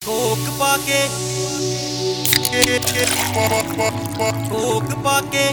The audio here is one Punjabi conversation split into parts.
ਕੋਕ ਪਾ ਕੇ ਕੋਕ ਪਾ ਕੇ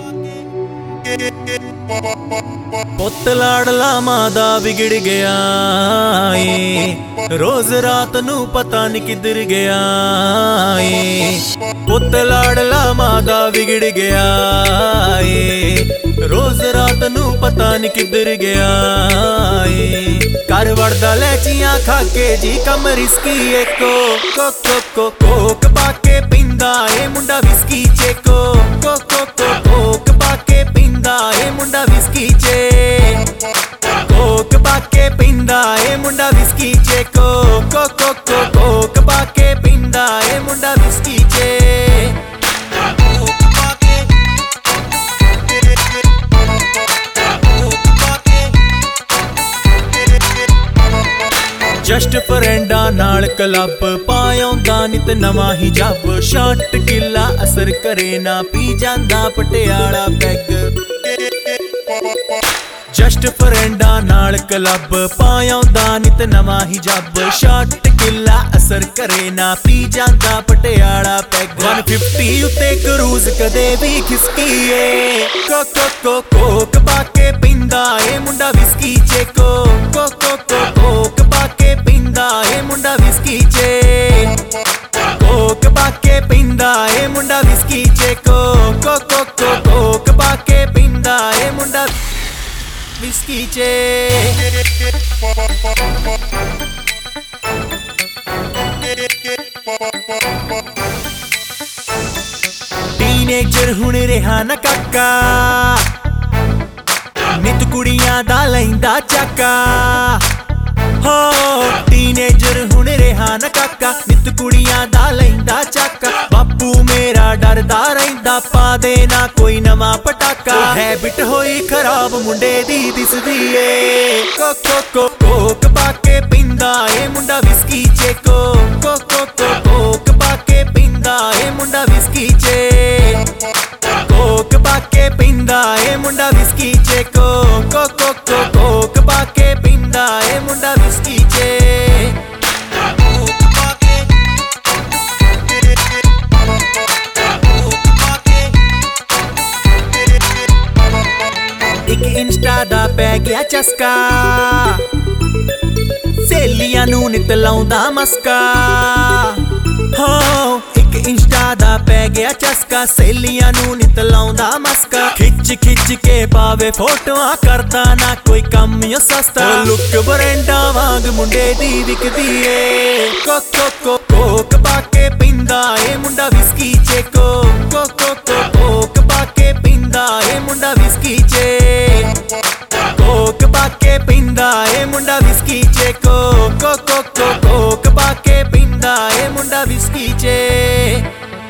ਪੁੱਤ ਲਾਡਲਾ ਮਾਂ ਦਾ ਵਿਗੜ ਗਿਆ ਏ ਰੋਜ਼ ਰਾਤ ਨੂੰ ਪਤਾ ਨੀ ਕਿੱਧਰ ਗਿਆ ਏ ਪੁੱਤ ਲਾਡਲਾ ਮਾਂ ਦਾ ਵਿਗੜ ਗਿਆ ਏ ਰੋਜ਼ ਰਾਤ ਨੂੰ ਪਤਾ ਨੀ ਕਿੱਧਰ ਗਿਆ ਏ ਘਰ ਵੜਦਾ ਲੈਚੀਆਂ ਖਾ ਕੇ ਜੀ ਕੰਮ ਰਿਸਕੀ ਏ ਕੋਕ ਪਾ ਕੇ ਪੀਂਦਾ ਏ ਮੁੰਡਾ ਵਿਸਕੀ ਚ ਕੋਕ ਪਾ ਕੇ ਪੀਂਦਾ ਏ ਮੁੰਡਾ ਵਿਸਕੀ ਚ ਕੋਕ ਪਾ ਕੇ ਪੀਂਦਾ ਏ ਮੁੰਡਾ ਵਿਸਕੀ ਚ ਕੋਕ ਪਾ ਕੇ ਪੀਂਦਾ ਏ ਮੁੰਡਾ ਵਿਸਕੀ ਚ ਜਸਟ ਫਰੈਂਡਾਂ ਨਾਲ ਕਲੱਬ ਪਾਉਂਦਾ ਨਿਤ ਨਵਾਂ ਹੀ ਜੱਬ ਸ਼ਾਟ ਕਿੱਲਾ ਅਸਰ ਕਰੇ ਨਾ ਪੀ ਜਾਂਦਾ ਪਟਿਆਲਾ ਪੈਗ ਜਸਟ ਫਰੈਂਡਾਂ ਨਾਲ ਕਲੱਬ ਪਾਉਂਦਾ ਨਿਤ ਨਵਾਂ ਹੀ ਜੱਬ ਸ਼ਾਟ ਕਿੱਲਾ ਅਸਰ ਕਰੇ ਨਾ ਪੀ ਜਾਂਦਾ ਪਟਿਆਲਾ ਪੈਗ 150 ਉੱਤੇ ਕਰੂਜ਼ ਕਦੇ ਵੀ ਖਿਸਕੀਏ ਕੋਕ ਪਾ ਕੇ ਪੀਂਦਾ ਏ ਮੁੰਡਾ ਵਿਸਕੀ ਚ ਕੋਕ ਪਾ ਕੇ ਪੀਂਦਾ ਏ ਮੁੰਡਾ ਵਿਸਕੀ ਚ ਕੋਕ ਪਾ ਕੇ ਪੀਂਦਾ ਏ ਮੁੰਡਾ ਵਿਸਕੀ ਚ ਕੋਕ ਪਾ ਕੇ ਪੀਂਦਾ ਏ ਮੁੰਡਾ ਵਿਸਕੀ ਚ ਟੀਨੇਜਰ ਹੁਣ ਰਿਹਾ ਨਾ ਕਾਕਾ ਨਿਤ ਕੁੜੀਆਂ ਦਾ ਲੈਂਦਾ ਚਾਕਾ ਹੋ ਟੀਨੇਜਰ ਹੁਣ ਰਿਹਾ ਨਾ ਕਾਕਾ ਨਿਤ ਕੁੜੀਆਂ ਦਾ ਲੈਂਦਾ ਚਾਕਾ ਬਾਪੂ ਮੇਰਾ ਡਰਦਾ ਰਹਿੰਦਾ ਪਾ ਦੇ ਨਾ ਕੋਈ ਨਵਾਂ ਪਟਾਕਾ ਹੈਬਿਟ ਹੋਈ ਖਰਾਬ ਮੁੰਡੇ ਦੀ ਦਿਸਦੀ ਏ ਕੋਕ ਪਾ ਕੇ ਪੀਂਦਾ ਏ ਮੁੰਡਾ ਵਿਸਕੀ ਚ ਕੋਕ ਪਾ ਕੇ ਪੀਂਦਾ ਏ ਮੁੰਡਾ ਵਿਸਕੀ ਚ ਕੋਕ ਪਾ ਕੇ ਪੀਂਦਾ ਏ ਮੁੰਡਾ ਵਿਸਕੀ ਚ ਕੋਕ ਪਾ ਕੇ ਪੀਂਦਾ ਏ ਮੁੰਡਾ ਵਿਸਕੀ ਚ ਇੱਕ ਇੰਸਟਾ ਦਾ ਪੈ ਗਿਆ ਚਸਕਾ ਸਹੇਲੀਆਂ ਨੂੰ ਨਿਤ ਲਾਉਂਦਾ ਮਸਕਾ ਹੋ ਇੱਕ ਇੰਸਟਾ ਦਾ ਪੈ ਗਿਆ ਚਸਕਾ ਸਹੇਲੀਆਂ ਨੂੰ ਨਿਤ ਲਾਉਂਦਾ ਮਸਕਾ ਖਿੱਚ ਕੇ ਪਾਵੇ ਫੋਟੋਆਂ ਕਰਦਾ ਨਾ ਕੋਈ ਕੰਮ ਓ ਸਸਤਾ ਲੁੱਕ ਬਰੈਂਡਾ ਵਾਂਗ ਮੁੰਡੇ ਦੀ ਵਿਕਦੀ ਏ ਕੋਕ ਪਾ ਕੇ ਪੀਂਦਾ ਏ ਮੁੰਡਾ ਵਿਸਕੀ ਚ ਕੋਕ ਪਾ ਕੇ ਪੀਂਦਾ ਏ ਮੁੰਡਾ ਵਿਸਕੀ ਚ ਕੋਕ ਪਾ ਕੇ ਪੀਂਦਾ ਏ ਮੁੰਡਾ ਵਿਸਕੀ ਚ ਕੋਕ ਪਾ ਕੇ ਪੀਂਦਾ ਏ ਮੁੰਡਾ ਵਿਸਕੀ ਚ